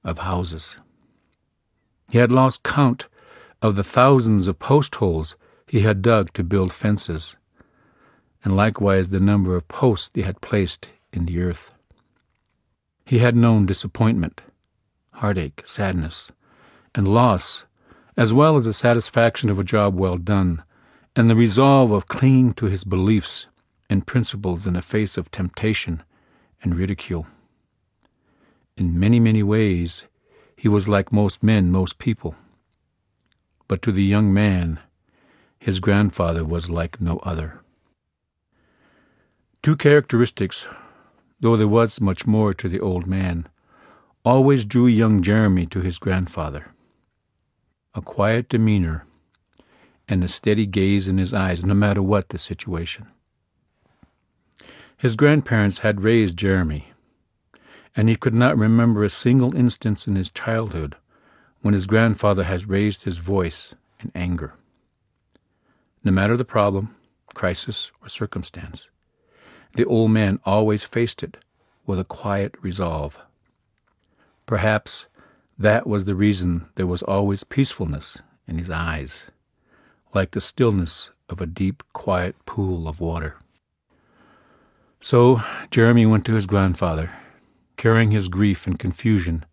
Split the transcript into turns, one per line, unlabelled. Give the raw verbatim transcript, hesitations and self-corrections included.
of houses. He had lost count of the thousands of post holes he had dug to build fences, and likewise the number of posts he had placed in the earth. He had known disappointment, heartache, sadness, and loss, as well as the satisfaction of a job well done, and the resolve of clinging to his beliefs and principles in the face of temptation and ridicule. In many, many ways, he was like most men, most people. But to the young man, his grandfather was like no other. Two characteristics, though there was much more to the old man, always drew young Jeremy to his grandfather: a quiet demeanor and a steady gaze in his eyes, no matter what the situation. His grandparents had raised Jeremy, and he could not remember a single instance in his childhood when his grandfather has raised his voice in anger. No matter the problem, crisis, or circumstance, the old man always faced it with a quiet resolve. Perhaps that was the reason there was always peacefulness in his eyes, like the stillness of a deep, quiet pool of water. So Jeremy went to his grandfather, carrying his grief and confusion